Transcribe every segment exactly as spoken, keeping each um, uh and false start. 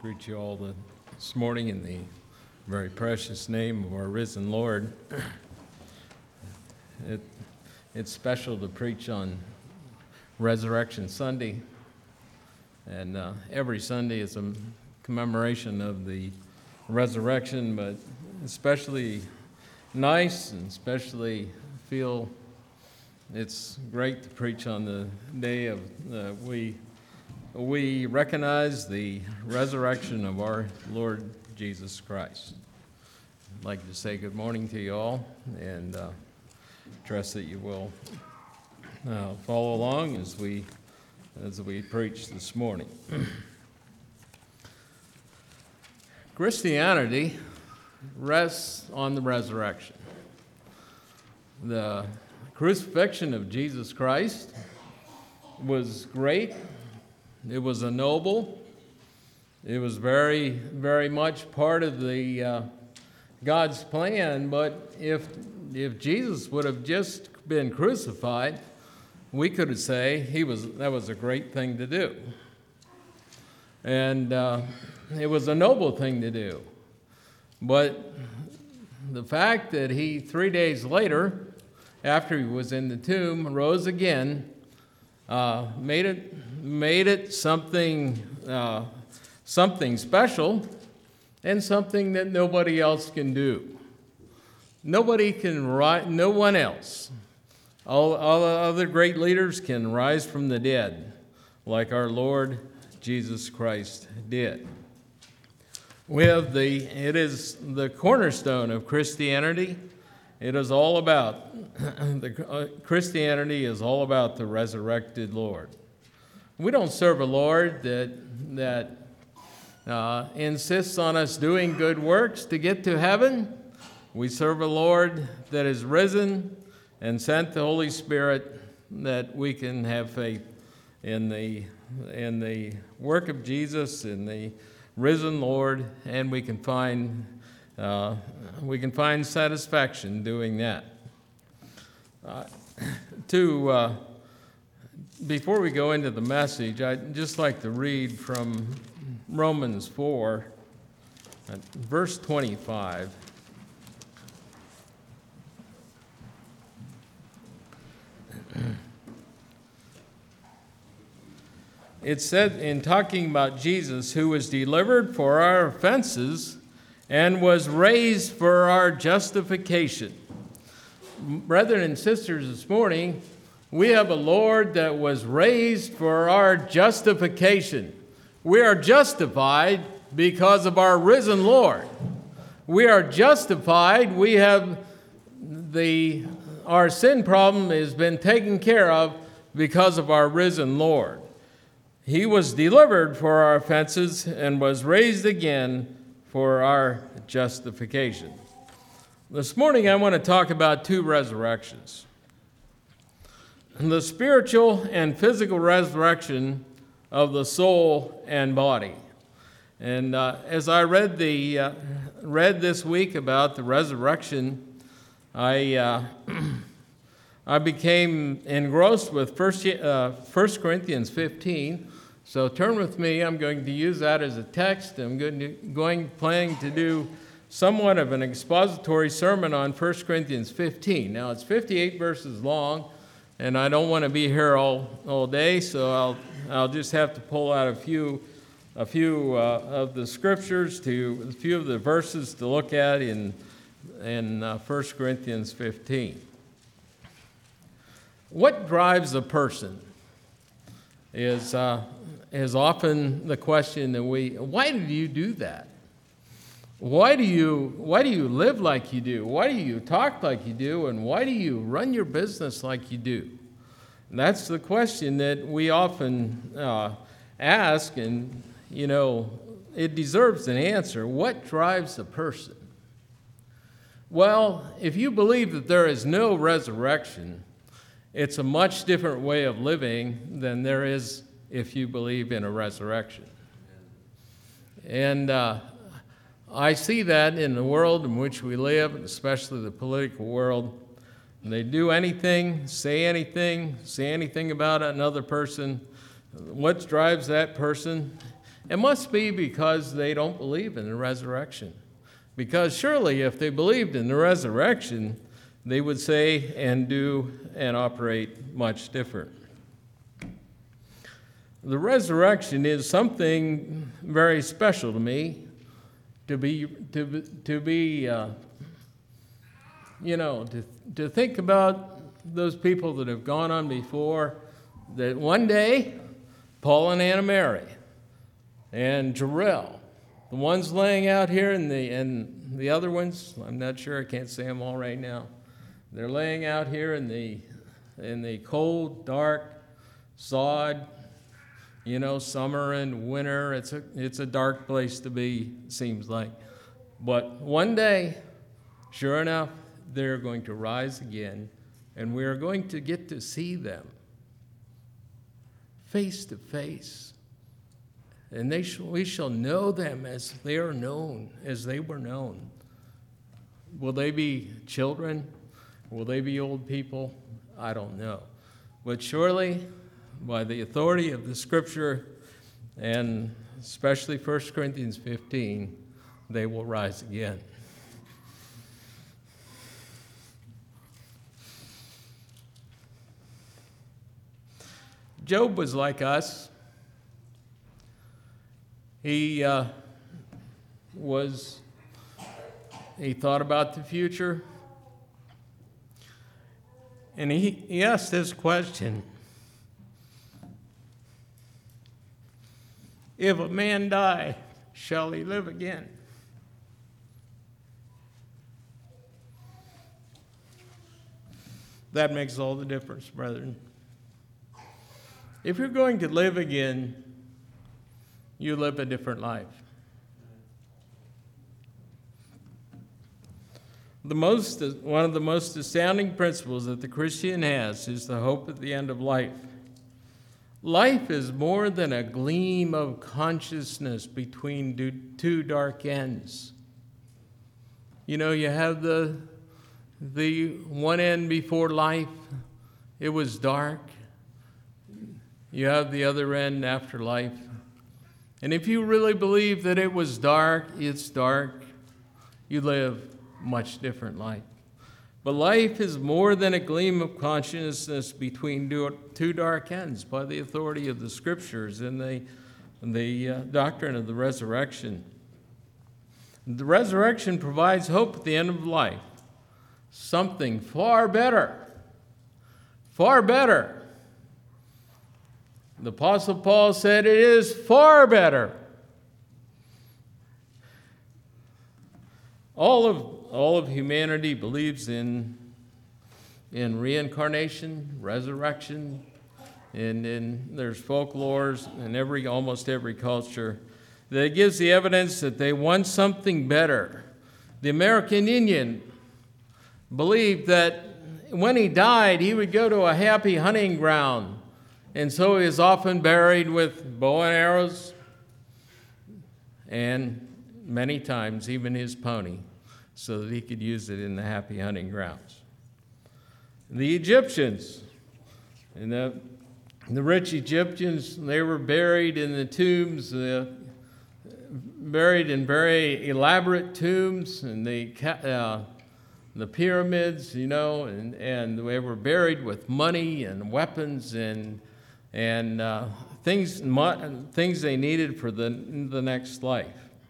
Greet you all this morning in the very precious name of our risen Lord. It, it's special to preach on Resurrection Sunday, and uh, every Sunday is a commemoration of the resurrection, but especially nice and especially feel it's great to preach on the day of uh, we we recognize the resurrection of our Lord Jesus Christ. I'd like to say good morning to you all, and uh, trust that you will uh, follow along as we as we preach this morning. Christianity rests on the resurrection. The crucifixion of Jesus Christ was great. It was a noble. It was very, very much part of the uh, God's plan. But if if Jesus would have just been crucified, we could say he was that was a great thing to do, and uh, it was a noble thing to do. But the fact that he three days later, after he was in the tomb, rose again, uh, made it. made it something uh, something special and something that nobody else can do. Nobody can rise, no one else. All, all other great leaders can rise from the dead like our Lord Jesus Christ did. We have the, it is the cornerstone of Christianity. It is all about, the, uh, Christianity is all about the resurrected Lord. We don't serve a Lord that that uh, insists on us doing good works to get to heaven. We serve a Lord that is risen and sent the Holy Spirit that we can have faith in the in the work of Jesus, in the risen Lord, and we can find uh, we can find satisfaction doing that. Uh, to uh, Before we go into the message, I'd just like to read from Romans four, verse twenty-five. It said, in talking about Jesus, who was delivered for our offenses and was raised for our justification. Brethren and sisters, this morning, we have a Lord that was raised for our justification. We are justified because of our risen Lord. We are justified. We have the, our sin problem has been taken care of because of our risen Lord. He was delivered for our offenses and was raised again for our justification. This morning I want to talk about two resurrections. The spiritual and physical resurrection of the soul and body. And uh, as I read the uh, read this week about the resurrection, I uh, I became engrossed with First uh, First Corinthians fifteen. So turn with me. I'm going to use that as a text. I'm going to, going planning to do somewhat of an expository sermon on First Corinthians fifteen. Now it's fifty-eight verses long. And I don't want to be here all, all day, so I'll I'll just have to pull out a few a few uh, of the scriptures to a few of the verses to look at in in uh, First Corinthians fifteen. What drives a person is uh, is often the question that we. Why did you do that? Why do you why do you live like you do? Why do you talk like you do? And why do you run your business like you do? And that's the question that we often uh, ask, and you know, it deserves an answer. What drives a person? Well, if you believe that there is no resurrection, it's a much different way of living than there is if you believe in a resurrection. And uh, I see that in the world in which we live, especially the political world. They do anything, say anything, say anything about another person. What drives that person? It must be because they don't believe in the resurrection. Because surely if they believed in the resurrection, they would say and do and operate much different. The resurrection is something very special to me, to be, to, to be, uh, you know, to, to think about those people that have gone on before, that one day, Paul and Anna Mary and Jarrell, the ones laying out here, and the and the other ones, I'm not sure, I can't say them all right now. They're laying out here in the in the cold, dark sod, you know, summer and winter. It's a it's a dark place to be, seems like. But one day, sure enough, they're going to rise again, and we are going to get to see them face to face. And they sh- we shall know them as they are known, as they were known. Will they be children? Will they be old people? I don't know. But surely, by the authority of the Scripture, and especially First Corinthians fifteen, they will rise again. Job was like us. He uh, was, he thought about the future, and he, he asked this question: if a man die, shall he live again? That makes all the difference, brethren. If you're going to live again, you live a different life. The most, one of the most astounding principles that the Christian has is the hope at the end of life. Life is more than a gleam of consciousness between two dark ends. You know, you have the, the one end before life, it was dark. You have the other end after life. And if you really believe that it was dark, it's dark, you live a much different life. But life is more than a gleam of consciousness between two dark ends by the authority of the Scriptures and the, the uh, doctrine of the resurrection. The resurrection provides hope at the end of life, something far better, far better. The Apostle Paul said it is far better. All of, all of humanity believes in, in reincarnation, resurrection, and, and there's folklores in every, almost every culture that gives the evidence that they want something better. The American Indian believed that when he died, he would go to a happy hunting ground. And so he is often buried with bow and arrows, and many times even his pony, so that he could use it in the happy hunting grounds. The Egyptians, and the, the rich Egyptians, they were buried in the tombs, uh, buried in very elaborate tombs, and the uh, the pyramids, you know, and, and they were buried with money and weapons and and uh, things, things they needed for the, the next life.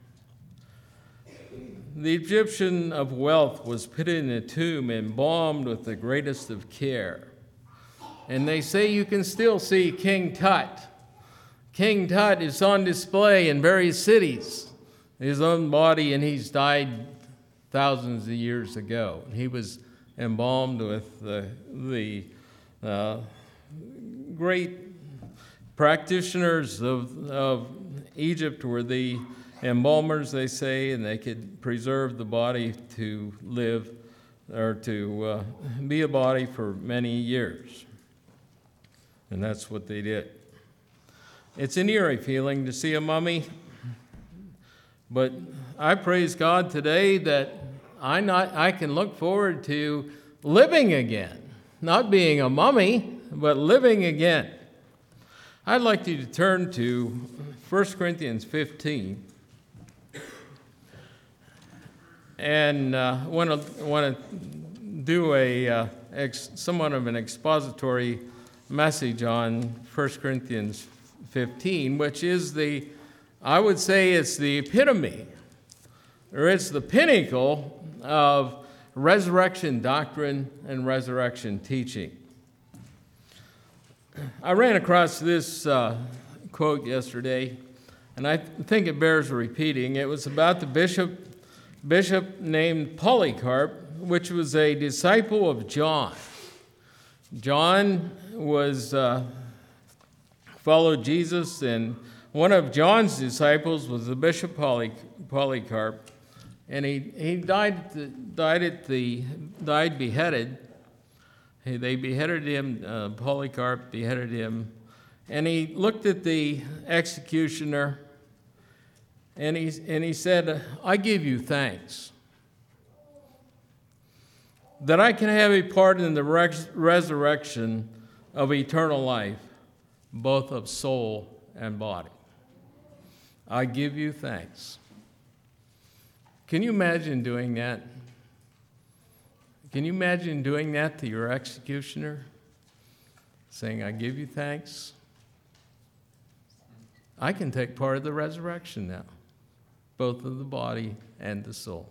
The Egyptian of wealth was put in a tomb, embalmed with the greatest of care. And they say you can still see King Tut. King Tut is on display in various cities, his own body, and he's died thousands of years ago. He was embalmed with the, the uh, great practitioners of, of Egypt were the embalmers, they say, and they could preserve the body to live or to uh, be a body for many years. And that's what they did. It's an eerie feeling to see a mummy, but I praise God today that I, not, I can look forward to living again, not being a mummy, but living again. I'd like you to turn to First Corinthians fifteen. And uh, want to want to do a uh, ex, somewhat of an expository message on First Corinthians fifteen, which is the, I would say it's the epitome, or it's the pinnacle of resurrection doctrine and resurrection teaching. I ran across this uh, quote yesterday, and I think it bears repeating. It was about the bishop bishop named Polycarp, which was a disciple of John. John was uh, followed Jesus, and one of John's disciples was the Bishop Poly, Polycarp, and he he died died at the died beheaded. Hey, they beheaded him. Uh, Polycarp beheaded him, and he looked at the executioner. And he, and he said, I give you thanks that I can have a part in the res- resurrection of eternal life, both of soul and body. I give you thanks. Can you imagine doing that? Can you imagine doing that to your executioner? Saying, I give you thanks. I can take part of the resurrection now, both of the body and the soul.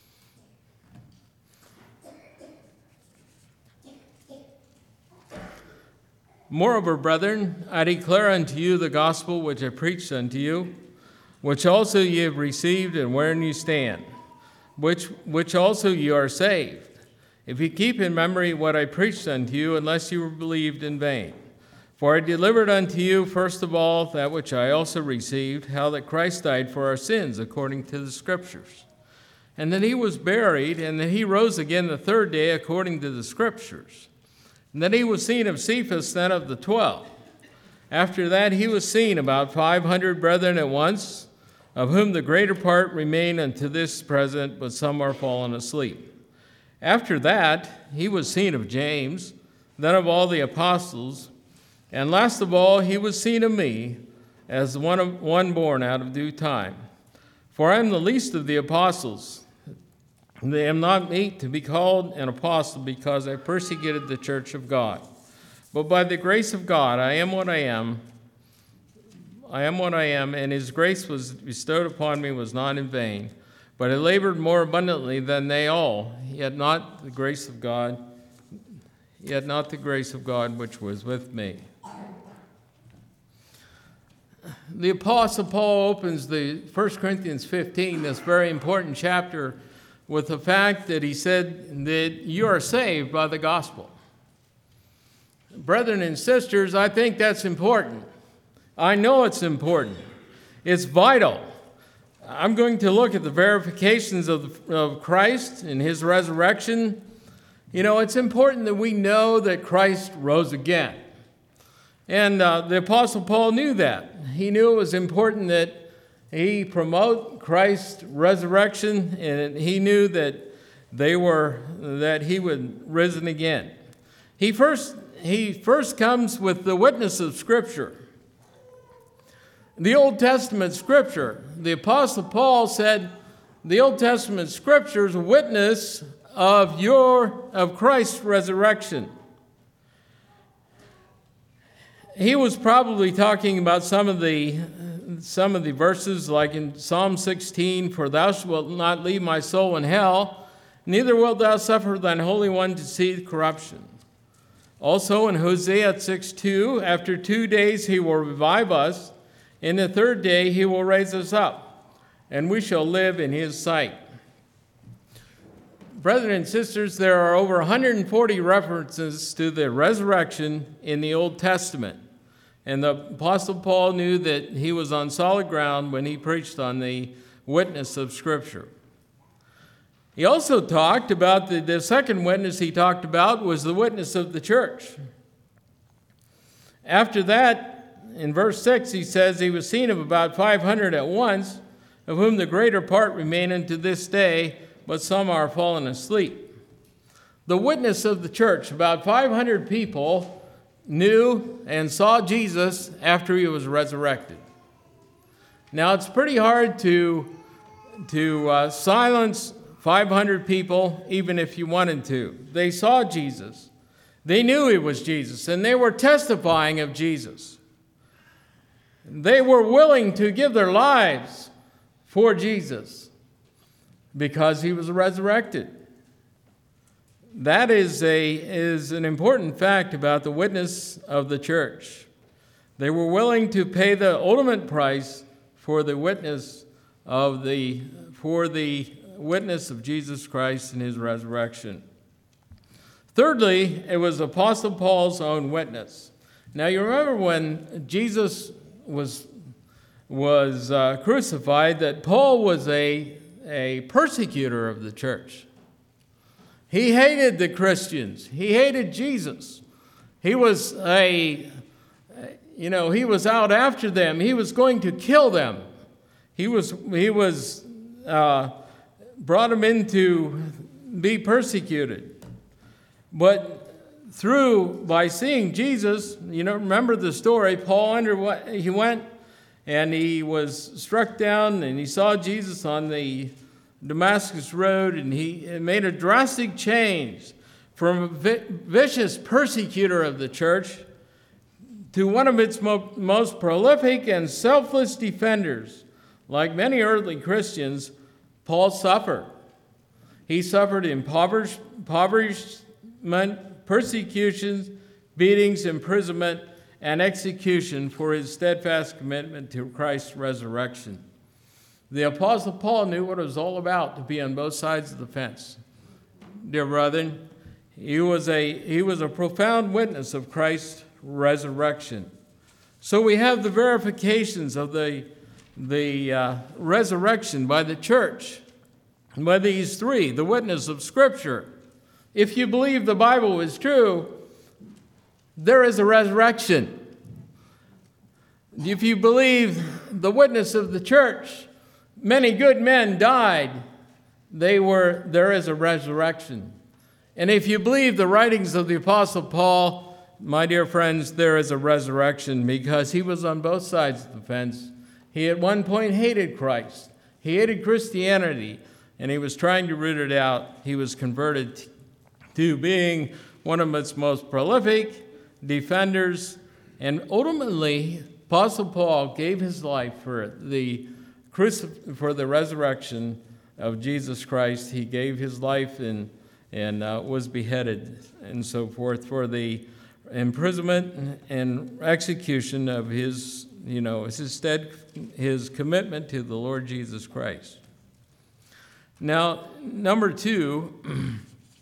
Moreover, brethren, I declare unto you the gospel which I preached unto you, which also ye have received and wherein you stand, which, which also ye are saved, if ye keep in memory what I preached unto you, unless you were believed in vain. For I delivered unto you, first of all, that which I also received, how that Christ died for our sins, according to the Scriptures, and that he was buried, and that he rose again the third day, according to the Scriptures, and that he was seen of Cephas, then of the twelve. After that he was seen about five hundred brethren at once, of whom the greater part remain unto this present, but some are fallen asleep. After that he was seen of James, then of all the apostles. And last of all, he was seen of me, as one, of, one born out of due time. For I am the least of the apostles. I am not meet to be called an apostle, because I persecuted the church of God. But by the grace of God, I am what I am. I am what I am, and his grace was bestowed upon me was not in vain. But I labored more abundantly than they all, yet not the grace of God, yet not the grace of God which was with me. The Apostle Paul opens the First Corinthians fifteen, this very important chapter, with the fact that he said that you are saved by the gospel. Brethren and sisters, I think that's important. I know it's important. It's vital. I'm going to look at the verifications of, the, of Christ and his resurrection. You know, it's important that we know that Christ rose again. And uh, the Apostle Paul knew that. He knew it was important that he promote Christ's resurrection, and he knew that they were that he would risen again. He first he first comes with the witness of Scripture. The Old Testament Scripture. The Apostle Paul said, the Old Testament Scriptures witness of your of Christ's resurrection. He was probably talking about some of the some of the verses, like in Psalm sixteen, for thou shalt not leave my soul in hell, neither wilt thou suffer thine Holy One to see corruption. Also in Hosea six two, after two days he will revive us, in the third day he will raise us up, and we shall live in his sight. Brethren and sisters, there are over one hundred forty references to the resurrection in the Old Testament. And the Apostle Paul knew that he was on solid ground when he preached on the witness of Scripture. He also talked about the, the second witness he talked about was the witness of the church. After that, in verse six, he says, he was seen of about five hundred at once, of whom the greater part remain unto this day, but some are fallen asleep. The witness of the church, about five hundred people, knew and saw Jesus after he was resurrected. Now, it's pretty hard to, to uh, silence five hundred people, even if you wanted to. They saw Jesus. They knew he was Jesus, and they were testifying of Jesus. They were willing to give their lives for Jesus because he was resurrected. That is, a, is an important fact about the witness of the church. They were willing to pay the ultimate price for the witness of the, for the witness of Jesus Christ and his resurrection. Thirdly, it was Apostle Paul's own witness. Now, you remember when Jesus was, was uh, crucified, that Paul was a, a persecutor of the church. He hated the Christians. He hated Jesus. He was a, you know, he was out after them. He was going to kill them. He was, he was, uh, brought them in to be persecuted. But through, by seeing Jesus, you know, remember the story, Paul underwent, he went and he was struck down and he saw Jesus on the Damascus Road, and he made a drastic change from a vicious persecutor of the church to one of its mo- most prolific and selfless defenders. Like many early Christians, Paul suffered. He suffered impoverish- impoverishment, persecutions, beatings, imprisonment, and execution for his steadfast commitment to Christ's resurrection. The Apostle Paul knew what it was all about to be on both sides of the fence. Dear brethren, he was a, he was a profound witness of Christ's resurrection. So we have the verifications of the, the uh, resurrection by the church, by these three, the witness of Scripture. If you believe the Bible is true, there is a resurrection. If you believe the witness of the church, many good men died. They were, there is a resurrection. And if you believe the writings of the Apostle Paul, my dear friends, there is a resurrection because he was on both sides of the fence. He at one point hated Christ. He hated Christianity, and he was trying to root it out. He was converted to being one of its most prolific defenders, and ultimately, Apostle Paul gave his life for the for the resurrection of Jesus Christ. He gave his life and, and uh, was beheaded and so forth for the imprisonment and execution of his, you know, his, stead, his commitment to the Lord Jesus Christ. Now, number two,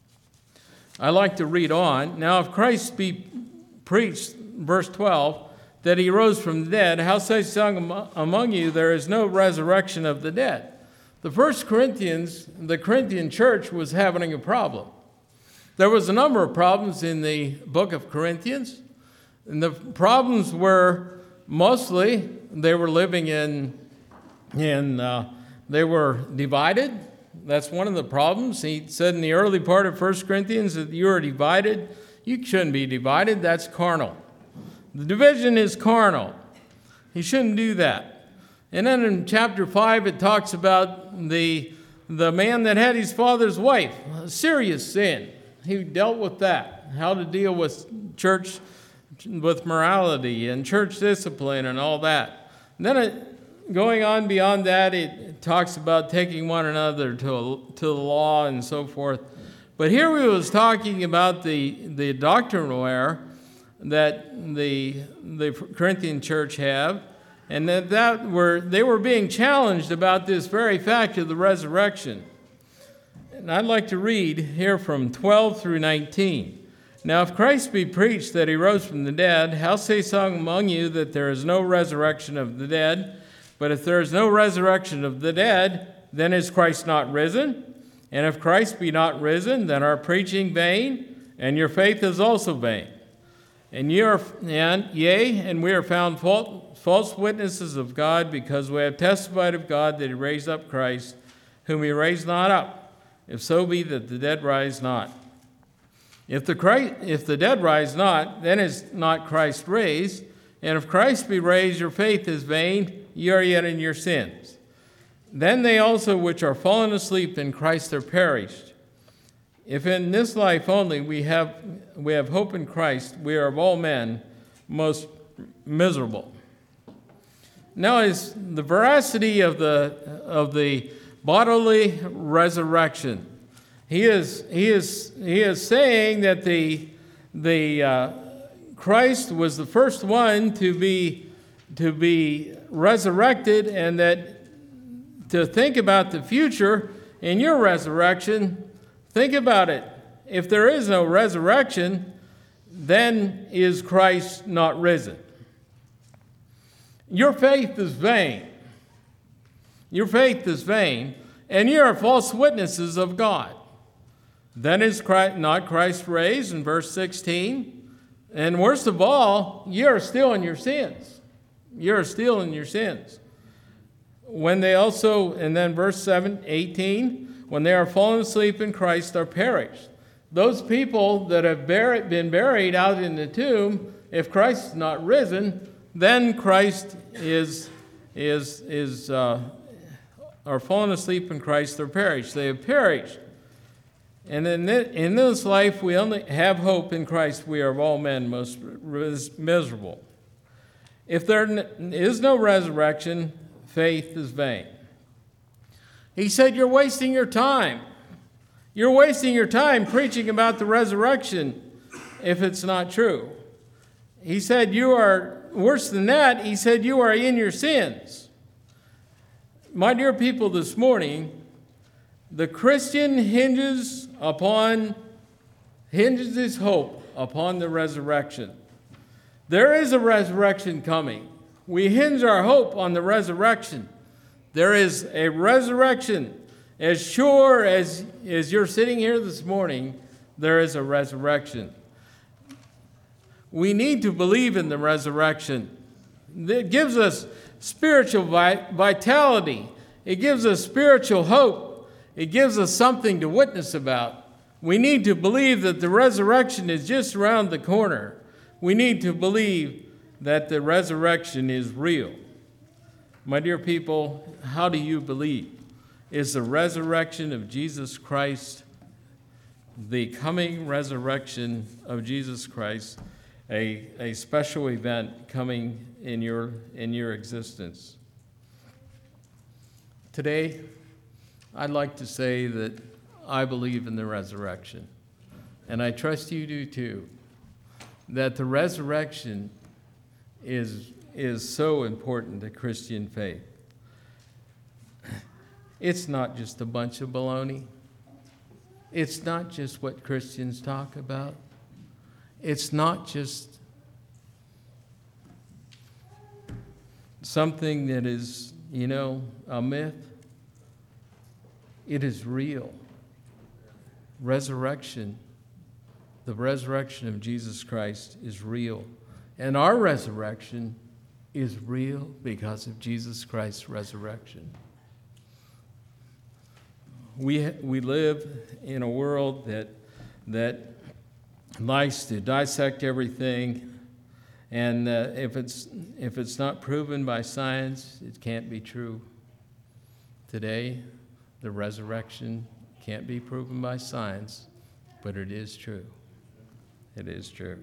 I like to read on. Now, if Christ be preached, verse twelve, that he rose from the dead, how say some among you there is no resurrection of the dead? The first Corinthians, the Corinthian church was having a problem. There was a number of problems in the book of Corinthians, and the problems were mostly they were living in, in uh, they were divided. That's one of the problems. He said in the early part of First Corinthians that you are divided. You shouldn't be divided. That's carnal. The division is carnal. He shouldn't do that. And then in chapter five, it talks about the, the man that had his father's wife, a serious sin. He dealt with that, how to deal with church, with morality and church discipline and all that. And then it, going on beyond that, it talks about taking one another to, to the law and so forth. But here we was talking about the, the doctrinal error that the, the Corinthian church have, and that, that were, they were being challenged about this very fact of the resurrection. And I'd like to read here from twelve through nineteen. Now, if Christ be preached that he rose from the dead, how say some among you that there is no resurrection of the dead? But if there is no resurrection of the dead, then is Christ not risen? And if Christ be not risen, then our preaching vain, and your faith is also vain. And ye are, and yea, and we are found fault, false witnesses of God, because we have testified of God that he raised up Christ, whom he raised not up, if so be that the dead rise not. If the, Christ, if the dead rise not, then is not Christ raised. And if Christ be raised, your faith is vain, ye are yet in your sins. Then they also which are fallen asleep in Christ are perished. If in this life only we have, we have hope in Christ, we are of all men most miserable. Now is the veracity of the, of the bodily resurrection. He is, he is, he is saying that the, the uh, Christ was the first one to be, to be resurrected, and that to think about the future in your resurrection, think about it. If there is no resurrection, then is Christ not risen? Your faith is vain. Your faith is vain, and you are false witnesses of God. Then is Christ, not Christ raised in verse sixteen? And worst of all, you are still in your sins. You are still in your sins. When they also, and then verse seven, eighteen, when they are fallen asleep in Christ are perished. Those people that have buried, been buried out in the tomb, if Christ is not risen, then Christ is, is, is uh, are fallen asleep in Christ are perished. They have perished. And in this, in this life, we only have hope in Christ. We are of all men most miserable. If there is no resurrection, faith is vain. He said, you're wasting your time. You're wasting your time preaching about the resurrection if it's not true. He said, you are, worse than that, he said, you are in your sins. My dear people, this morning, the Christian hinges upon, hinges his hope upon the resurrection. There is a resurrection coming. We hinge our hope on the resurrection. There is a resurrection. As sure as, as you're sitting here this morning, there is a resurrection. We need to believe in the resurrection. It gives us spiritual vitality. It gives us spiritual hope. It gives us something to witness about. We need to believe that the resurrection is just around the corner. We need to believe that the resurrection is real. My dear people, how do you believe? Is the resurrection of Jesus Christ, the coming resurrection of Jesus Christ, a, a special event coming in your, in your existence? Today, I'd like to say that I believe in the resurrection, and I trust you do too, that the resurrection is, is so important to Christian faith. It's not just a bunch of baloney. It's not just what Christians talk about. It's not just something that is, you know, a myth. It is real. Resurrection, the resurrection of Jesus Christ is real. And our resurrection is real because of Jesus Christ's resurrection. We, we live in a world that, that likes to dissect everything, and uh, if it's, if it's not proven by science, it can't be true. Today, the resurrection can't be proven by science, but it is true. It is true.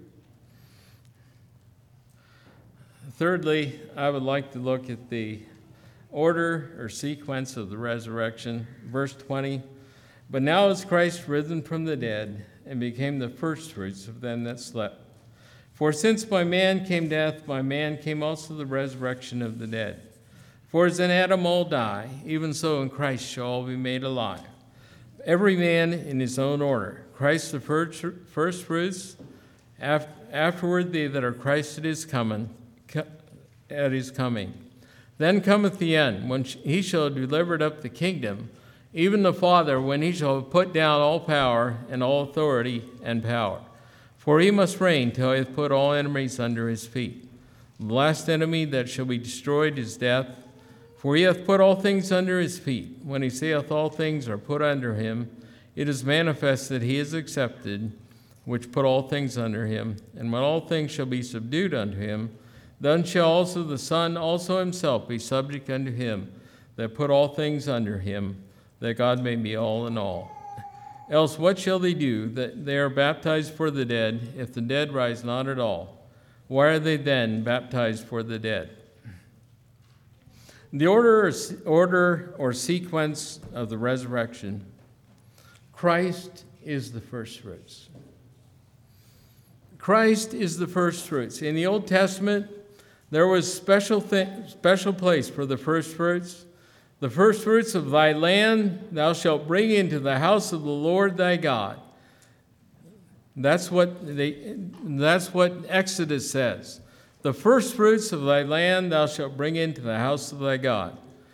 Thirdly, I would like to look at the order or sequence of the resurrection. Verse twenty, but now is Christ risen from the dead and became the firstfruits of them that slept. For since by man came death, by man came also the resurrection of the dead. For as in Adam all die, even so in Christ shall all be made alive, every man in his own order. Christ the first, firstfruits, afterward they that are Christ at his coming, at his coming. Then cometh the end, when he shall have delivered up the kingdom, even the Father, when he shall have put down all power and all authority and power. For he must reign till he hath put all enemies under his feet. The last enemy that shall be destroyed is death. For he hath put all things under his feet. When he saith all things are put under him, it is manifest that he is accepted which put all things under him. And when all things shall be subdued unto him, then shall also the Son also himself be subject unto him that put all things under him, that God may be all in all. Else what shall they do, that they are baptized for the dead, if the dead rise not at all? Why are they then baptized for the dead? The order or, order or sequence of the resurrection, Christ is the first fruits. Christ is the first fruits. In the Old Testament, there was special th- special place for the first fruits. The first fruits of thy land thou shalt bring into the house of the Lord thy God. That's what they, that's what Exodus says. The first fruits of thy land thou shalt bring into the house of thy God.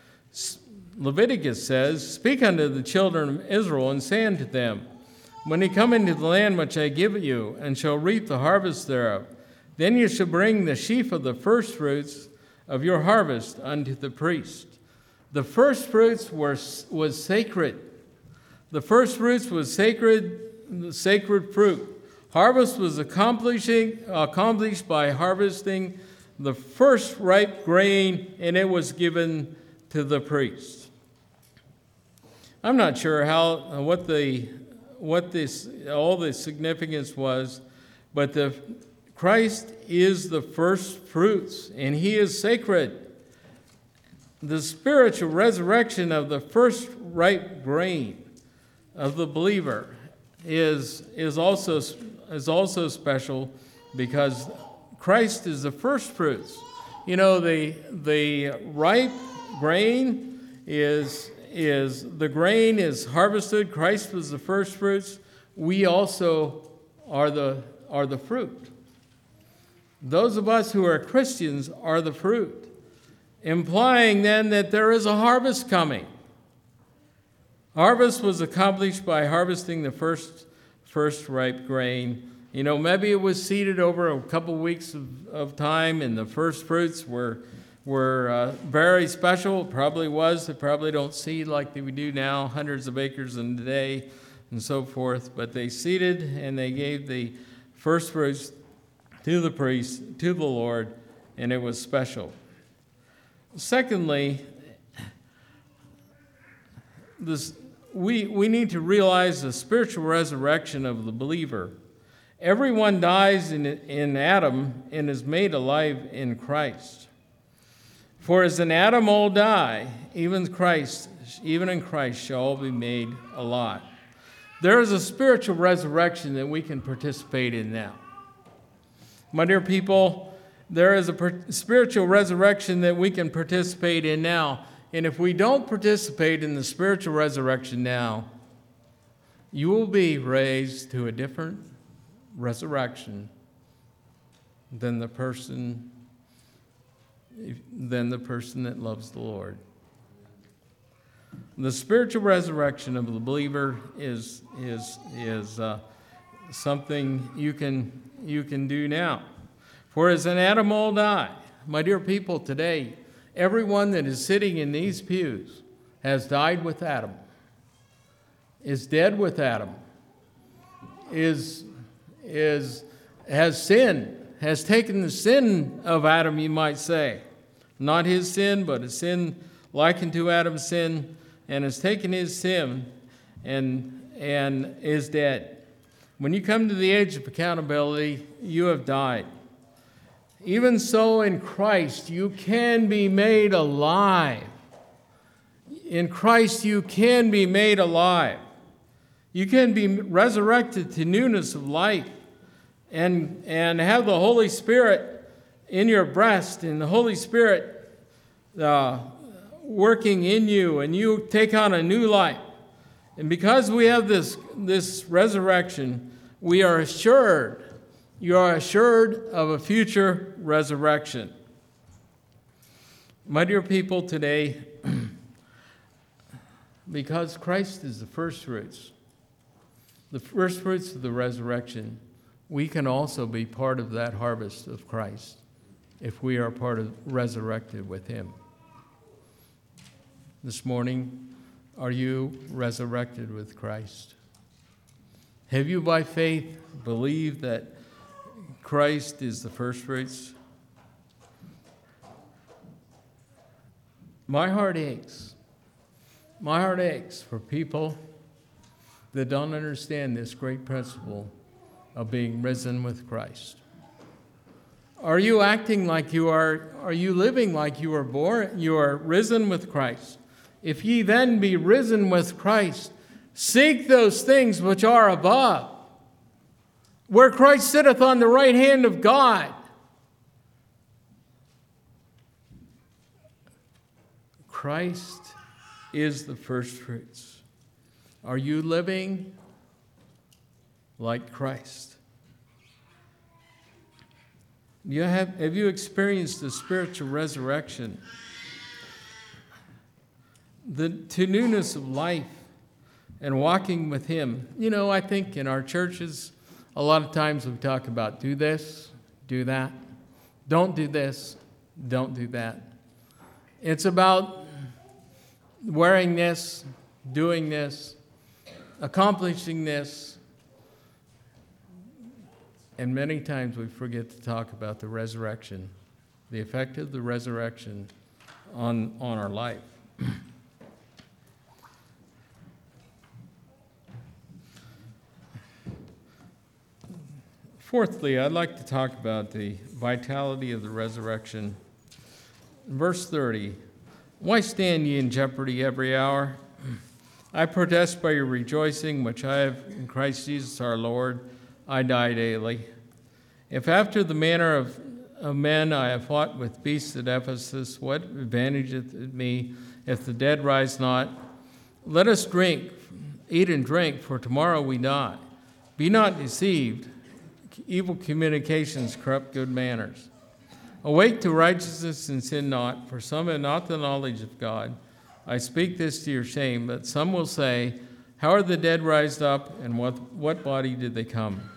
Leviticus says, speak unto the children of Israel, and say unto them, when ye come into the land which I give you, and shall reap the harvest thereof, then ye shall bring the sheaf of the first fruits of your harvest unto the priest. The first fruits were was sacred. The first fruits was sacred, the sacred fruit. Harvest was accomplishing, accomplished by harvesting the first ripe grain, and it was given to the priest. I'm not sure how what the what this all the significance was, but the Christ is the first fruits, and he is sacred. The spiritual resurrection of the first ripe grain of the believer is is also is also special, because Christ is the first fruits. You know, the the ripe grain is is the grain is harvested. Christ was the first fruits. We also are the are the fruit. Those of us who are Christians are the fruit, implying then that there is a harvest coming. Harvest was accomplished by harvesting the first first ripe grain. You know, maybe it was seeded over a couple weeks of, of time, and the first fruits were were uh, very special. It probably was. They probably don't seed like we do now, hundreds of acres in a day and so forth. But they seeded, and they gave the first fruits to the priest, to the Lord, and it was special. Secondly, this, we, we need to realize the spiritual resurrection of the believer. Everyone dies in, in Adam and is made alive in Christ. For as in Adam all die, even Christ, even in Christ shall all be made alive. There is a spiritual resurrection that we can participate in now. My dear people, there is a per- spiritual resurrection that we can participate in now. And if we don't participate in the spiritual resurrection now, you will be raised to a different resurrection than the person than the person that loves the Lord. The spiritual resurrection of the believer is is is uh, something you can you can do now. For as in Adam all die, my dear people, today, everyone that is sitting in these pews has died with Adam, is dead with Adam, is is has sinned, has taken the sin of Adam, you might say. Not his sin, but a sin likened to Adam's sin, and has taken his sin and, and is dead. When you come to the age of accountability, you have died. Even so, in Christ, you can be made alive. In Christ, you can be made alive. You can be resurrected to newness of life. And, and have the Holy Spirit in your breast, and the Holy Spirit uh, working in you, and you take on a new life. And because we have this, this resurrection, we are assured, you are assured of a future resurrection. My dear people, today, because Christ is the first fruits, the first fruits of the resurrection, we can also be part of that harvest of Christ if we are part of resurrected with him. This morning, are you resurrected with Christ? Have you by faith believed that Christ is the first fruits? My heart aches. My heart aches for people that don't understand this great principle of being risen with Christ. Are you acting like you are, are you living like you are born, you are risen with Christ? If ye then be risen with Christ, seek those things which are above, where Christ sitteth on the right hand of God. Christ is the first fruits. Are you living like Christ? You have, have you experienced the spiritual resurrection? The to newness of life and walking with Him. You know, I think in our churches, a lot of times we talk about do this, do that. Don't do this, don't do that. It's about wearing this, doing this, accomplishing this. And many times we forget to talk about the resurrection, the effect of the resurrection on, on our life. Fourthly, I'd like to talk about the vitality of the resurrection. Verse thirty, why stand ye in jeopardy every hour? I protest by your rejoicing, which I have in Christ Jesus our Lord, I die daily. If after the manner of, of men I have fought with beasts at Ephesus, what advantageth it me if the dead rise not? Let us drink, eat and drink, for tomorrow we die. Be not deceived. Evil communications corrupt good manners. Awake to righteousness and sin not, for some have not the knowledge of God. I speak this to your shame, but some will say, how are the dead raised up, and what, what body did they come?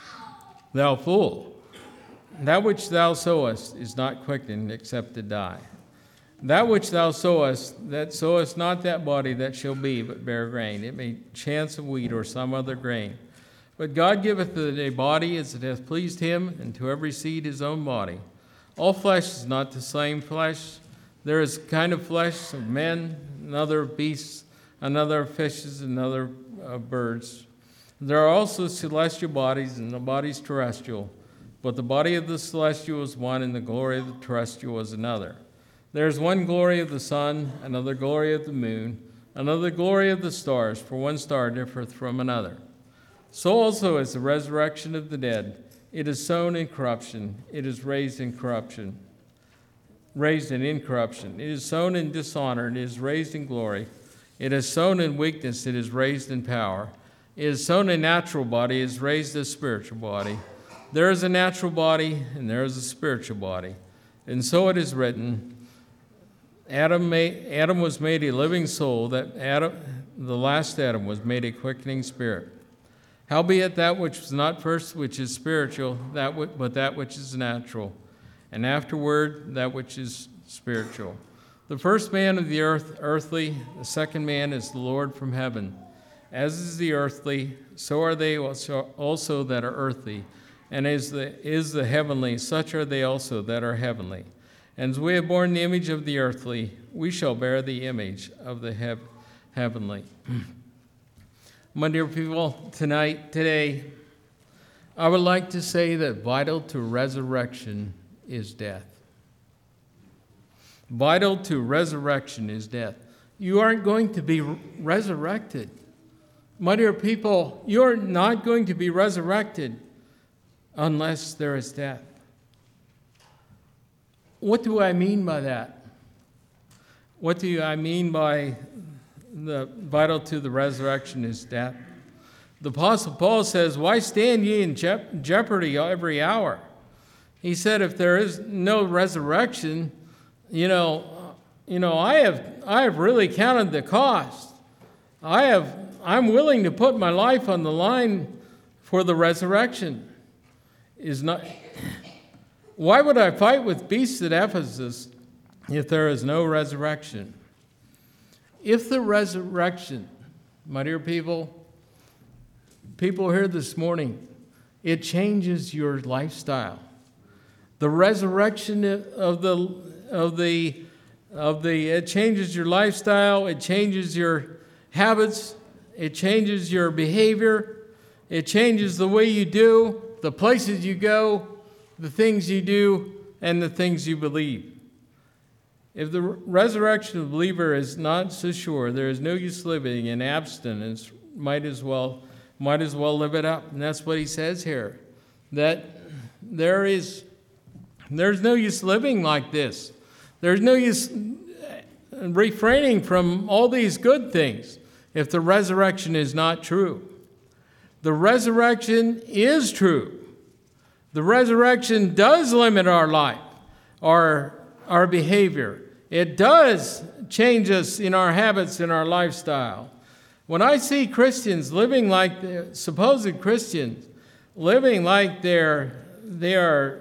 Thou fool, that which thou sowest is not quickened except to die. That which thou sowest, that sowest not that body that shall be, but bear grain. It may chance of wheat or some other grain. But God giveth a body as it hath pleased him, and to every seed his own body. All flesh is not the same flesh. There is kind of flesh of men, another of beasts, another of fishes, another of birds. There are also celestial bodies, and the bodies terrestrial. But the body of the celestial is one, and the glory of the terrestrial is another. There is one glory of the sun, another glory of the moon, another glory of the stars, for one star differeth from another. So also is the resurrection of the dead. It is sown in corruption, it is raised in corruption, raised in incorruption. It is sown in dishonor, it is raised in glory. It is sown in weakness, it is raised in power. It is sown a natural body, it is raised a spiritual body. There is a natural body, and there is a spiritual body. And so it is written, Adam, made, Adam was made a living soul, that Adam, the last Adam was made a quickening spirit. Howbeit that which was not first which is spiritual, that w- but that which is natural, and afterward that which is spiritual. The first man of the earth, earthly, the second man is the Lord from heaven. As is the earthly, so are they also, also that are earthly, and as the, is the heavenly, such are they also that are heavenly. And as we have borne the image of the earthly, we shall bear the image of the hev- heavenly. My dear people, tonight, today, I would like to say that vital to resurrection is death. Vital to resurrection is death. You aren't going to be resurrected. My dear people, you're not going to be resurrected unless there is death. What do I mean by that? What do I mean by the vital to the resurrection is death? The Apostle Paul says, why stand ye in je- jeopardy every hour? He said, if there is no resurrection, you know, you know, I have I have really counted the cost. I have I'm willing to put my life on the line for the resurrection. Is not why would I fight with beasts at Ephesus if there is no resurrection? If the resurrection, my dear people, people here this morning, it changes your lifestyle. The resurrection of the of the of the it changes your lifestyle, it changes your habits, it changes your behavior, it changes the way you do, the places you go, the things you do, and the things you believe. If the resurrection of the believer is not so sure, there is no use living in abstinence. Might as well, might as well live it up. And that's what he says here. That there is, there's no use living like this. There's no use refraining from all these good things if the resurrection is not true. The resurrection is true. The resurrection does limit our life, our, our behavior. It does change us in our habits, in our lifestyle. When I see Christians living like the supposed Christians, living like they're, they are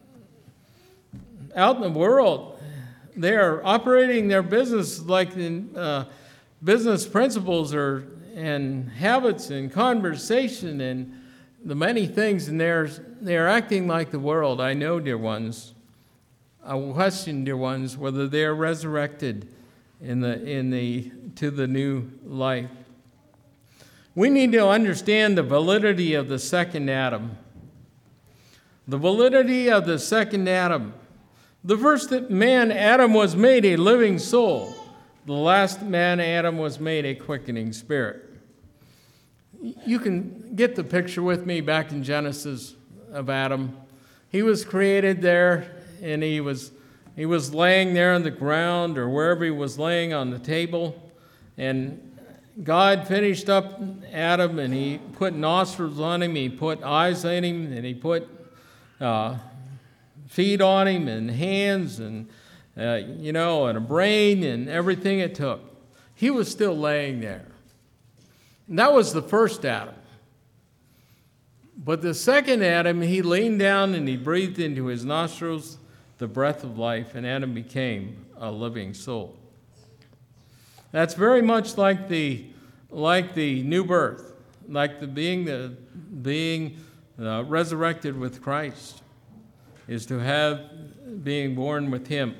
out in the world, they are operating their business like in uh, business principles or and habits and conversation and the many things, and they're, they're acting like the world. I know, dear ones, I question, dear ones, whether they are resurrected in the in the to the new life. We need to understand the validity of the second Adam. The validity of the second Adam. The first man, Adam, was made a living soul. The last man, Adam, was made a quickening spirit. You can get the picture with me back in Genesis of Adam. He was created there, and he was he was laying there on the ground or wherever he was laying on the table, and God finished up Adam, and he put nostrils on him, he put eyes on him, and he put uh, feet on him, and hands, and uh, you know, and a brain, and everything it took. He was still laying there. And that was the first Adam. But the second Adam, he leaned down and he breathed into his nostrils the breath of life, and Adam became a living soul. That's very much like the like the new birth, like the being the being uh, resurrected with Christ, is to have being born with Him.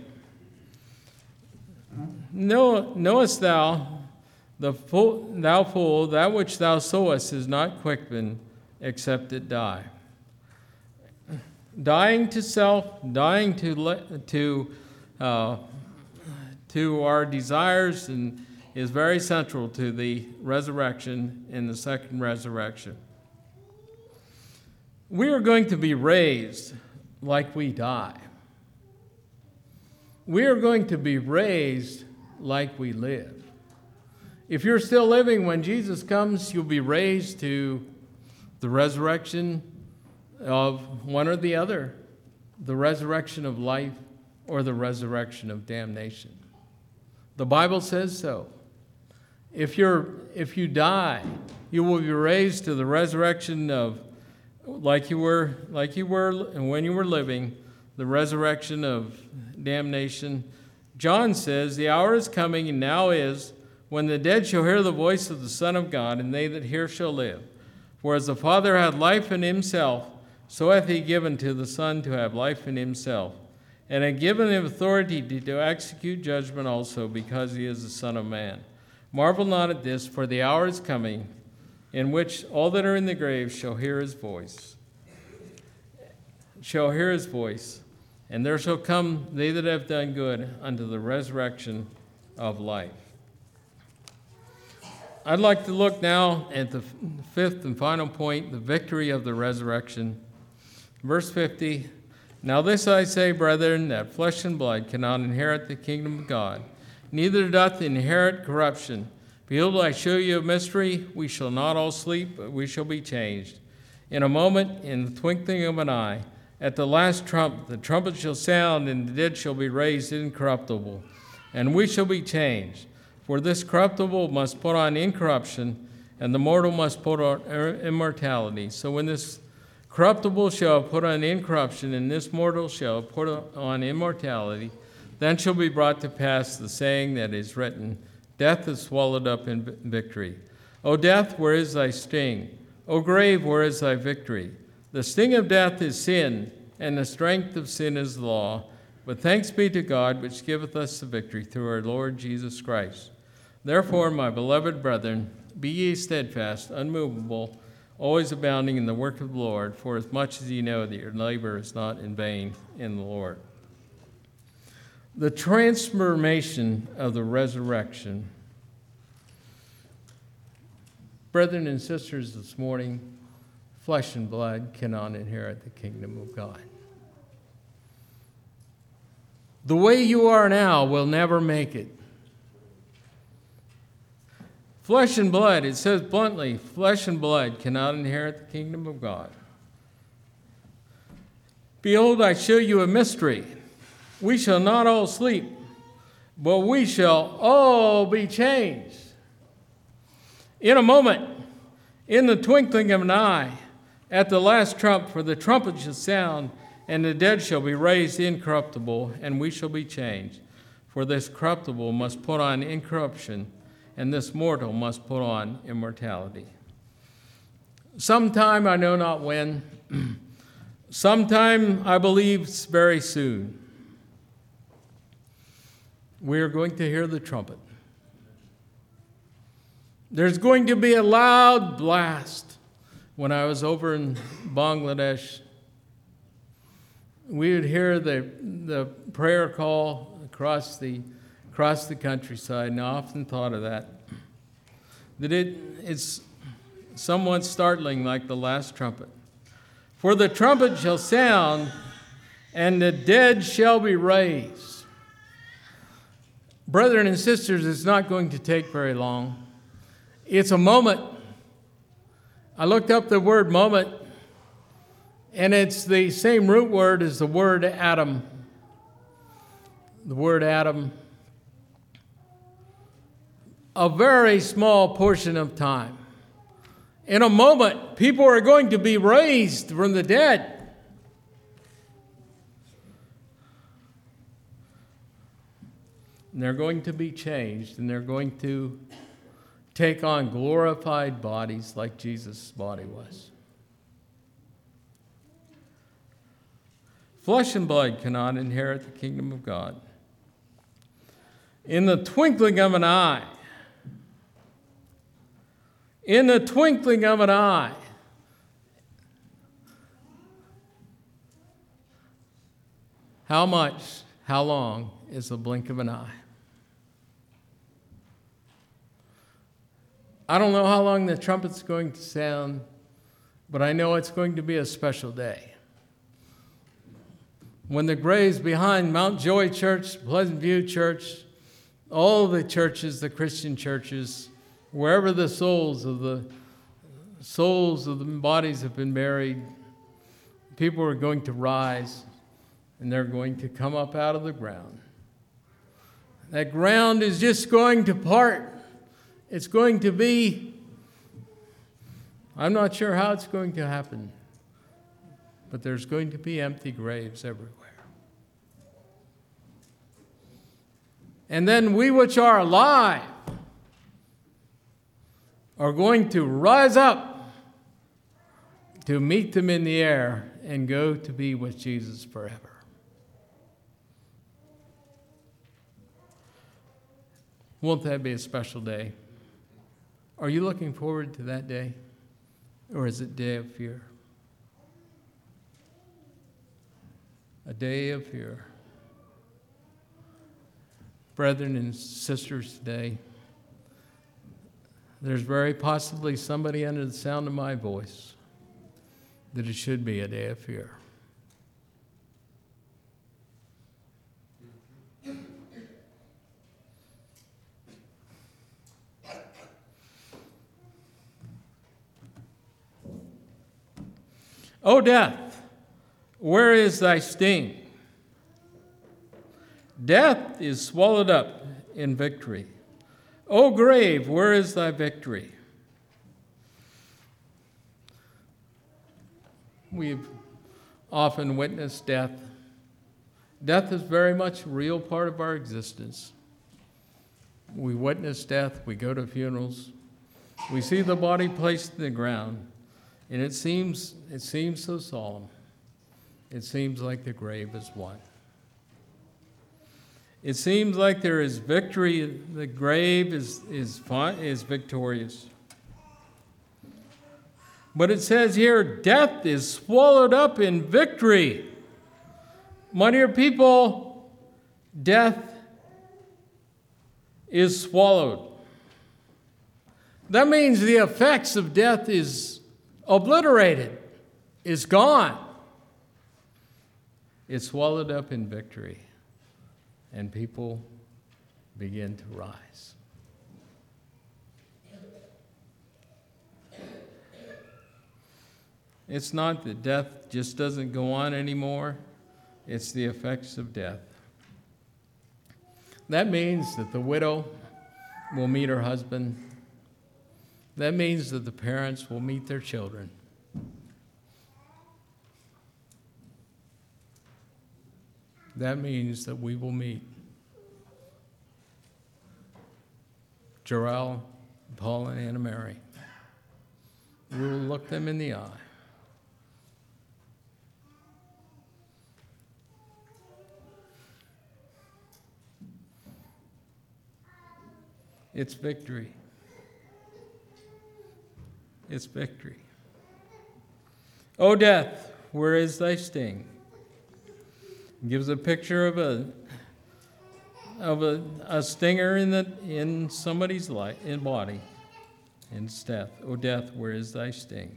Know, knowest thou, the fool, thou fool, that which thou sowest is not quickened, except it die. Dying to self, dying to to uh, to our desires, and is very central to the resurrection and the second resurrection. We are going to be raised like we die. We are going to be raised like we live. If you're still living when Jesus comes, you'll be raised to the resurrection of one or the other, the resurrection of life or the resurrection of damnation. The Bible says so. If you're if you die, you will be raised to the resurrection of like you were like you were and when you were living, the resurrection of damnation. John says, "The hour is coming, and now is, when the dead shall hear the voice of the Son of God, and they that hear shall live. For as the Father hath life in himself, so hath he given to the Son to have life in himself, and hath given him authority to, to execute judgment also, because he is the Son of Man. Marvel not at this, for the hour is coming, in which all that are in the grave shall hear his voice. Shall hear his voice, and there shall come they that have done good unto the resurrection of life." I'd like to look now at the fifth and final point, the victory of the resurrection. Verse fifty, "Now this I say, brethren, that flesh and blood cannot inherit the kingdom of God, neither doth inherit corruption. Behold, I show you a mystery. We shall not all sleep, but we shall be changed. In a moment, in the twinkling of an eye, at the last trump, the trumpet shall sound, and the dead shall be raised incorruptible, and we shall be changed. For this corruptible must put on incorruption, and the mortal must put on immortality. So when this corruptible shall put on incorruption, and this mortal shall put on immortality, then shall be brought to pass the saying that is written, Death is swallowed up in victory. O death, where is thy sting? O grave, where is thy victory? The sting of death is sin, and the strength of sin is law. But thanks be to God, which giveth us the victory through our Lord Jesus Christ. Therefore, my beloved brethren, be ye steadfast, unmovable, always abounding in the work of the Lord, for as much as ye know that your labor is not in vain in the Lord. The transformation of the resurrection. Brethren and sisters, this morning, flesh and blood cannot inherit the kingdom of God. The way you are now will never make it. Flesh and blood, it says bluntly, flesh and blood cannot inherit the kingdom of God. Behold, I show you a mystery. We shall not all sleep, but we shall all be changed. In a moment, in the twinkling of an eye, at the last trump, for the trumpet shall sound, and the dead shall be raised incorruptible, and we shall be changed. For this corruptible must put on incorruption, and this mortal must put on immortality. Sometime, I know not when, sometime, I believe very soon, we are going to hear the trumpet. There's going to be a loud blast. When I was over in Bangladesh, we would hear the, the prayer call across the, across the countryside, and I often thought of that. That it, it's somewhat startling, like the last trumpet. For the trumpet shall sound, and the dead shall be raised. Brethren and sisters, it's not going to take very long. It's a moment. I looked up the word moment, and it's the same root word as the word Adam. The word Adam. A very small portion of time. In a moment, people are going to be raised from the dead. And they're going to be changed, and they're going to take on glorified bodies like Jesus' body was. Flesh and blood cannot inherit the kingdom of God. In the twinkling of an eye, in the twinkling of an eye, how much, how long is the blink of an eye? I don't know how long the trumpet's going to sound, but I know it's going to be a special day. When the graves behind Mount Joy Church, Pleasant View Church, all the churches, the Christian churches, wherever the souls of the souls of the bodies have been buried, people are going to rise, and they're going to come up out of the ground. That ground is just going to part. It's going to be, I'm not sure how it's going to happen, but there's going to be empty graves everywhere. And then we which are alive are going to rise up to meet them in the air and go to be with Jesus forever. Won't that be a special day? Are you looking forward to that day? Or is it a day of fear? A day of fear. Brethren and sisters, today, there's very possibly somebody under the sound of my voice that it should be a day of fear. O death, where is thy sting? Death is swallowed up in victory. O grave, where is thy victory? We've often witnessed death. Death is very much a real part of our existence. We witness death, we go to funerals, we see the body placed in the ground. And it seems, it seems so solemn. It seems like the grave is won. It seems like there is victory. The grave is, is, is victorious. But it says here, death is swallowed up in victory. My dear people, death is swallowed. That means the effects of death is obliterated, is gone. It's swallowed up in victory, and people begin to rise. It's not that death just doesn't go on anymore. It's the effects of death. That means that the widow will meet her husband. That means that the parents will meet their children. That means that we will meet Jarrell, Paul, and Anna Mary. We will look them in the eye. It's victory. It's victory. O death, where is thy sting? It gives a picture of a of a, a stinger in the in somebody's life, in body. And it's death. O death, where is thy sting?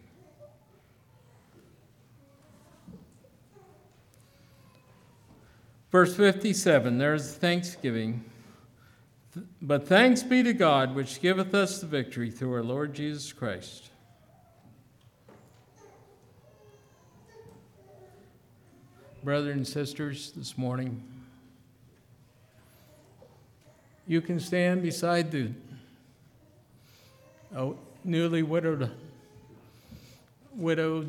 Verse fifty-seven, there's thanksgiving. But thanks be to God, which giveth us the victory through our Lord Jesus Christ. Brothers and sisters, this morning, you can stand beside the oh, newly widowed, widowed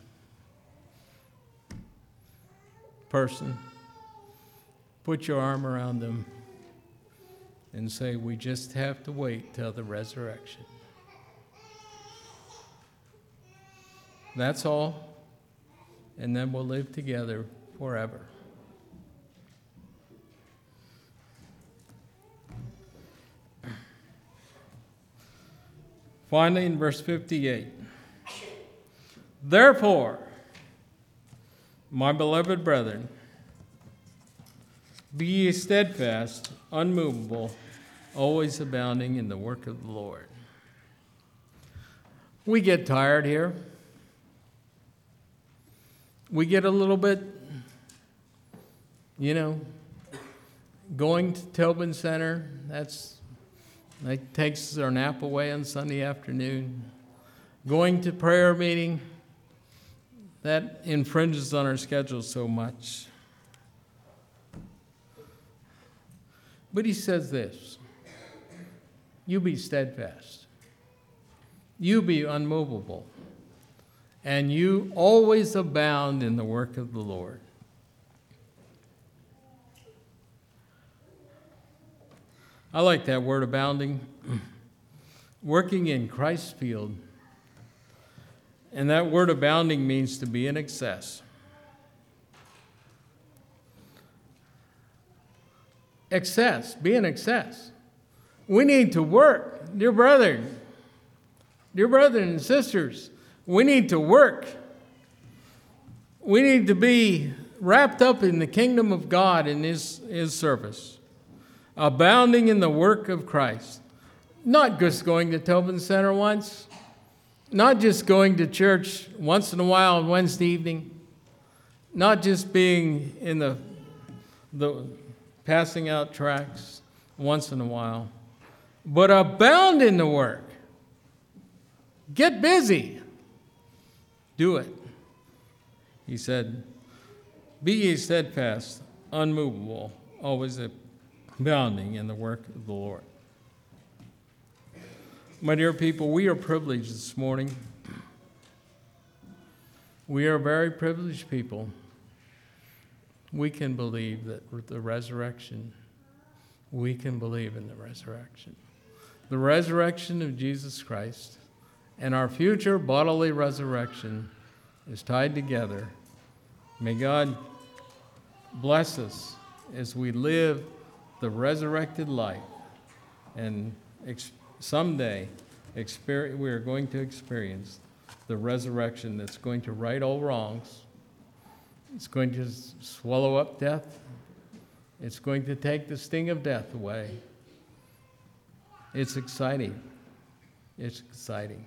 person. Put your arm around them and say, we just have to wait till the resurrection. That's all. And then we'll live together forever. Finally, in verse fifty-eight, therefore, my beloved brethren, be ye steadfast, unmovable, always abounding in the work of the Lord. We get tired here. We get a little bit, you know, going to Tobin Center, that's, that takes our nap away on Sunday afternoon. Going to prayer meeting, that infringes on our schedule so much. But he says this, you be steadfast, you be unmovable, and you always abound in the work of the Lord. I like that word, abounding. Working in Christ's field. And that word abounding means to be in excess. Excess, be in excess. We need to work, dear brethren, dear brethren and sisters, we need to work. We need to be wrapped up in the kingdom of God in His, His service, abounding in the work of Christ. Not just going to Tobin Center once, not just going to church once in a while on Wednesday evening, not just being in the, the passing out tracts once in a while, but abound in the work. Get busy. Do it. He said, be ye steadfast, unmovable, always abounding in the work of the Lord. My dear people, we are privileged this morning. We are very privileged people. We can believe that with the resurrection, we can believe in the resurrection. The resurrection of Jesus Christ and our future bodily resurrection is tied together. May God bless us as we live the resurrected life, and ex- someday experience, we are going to experience the resurrection that's going to right all wrongs. It's going to s- swallow up death. It's going to take the sting of death away. It's exciting. It's exciting.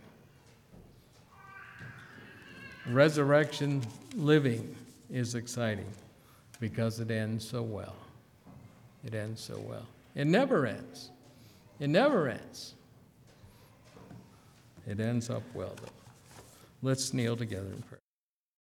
Resurrection living is exciting because it ends so well. It ends so well. It never ends. It never ends. It ends up well, though. Let's kneel together in prayer.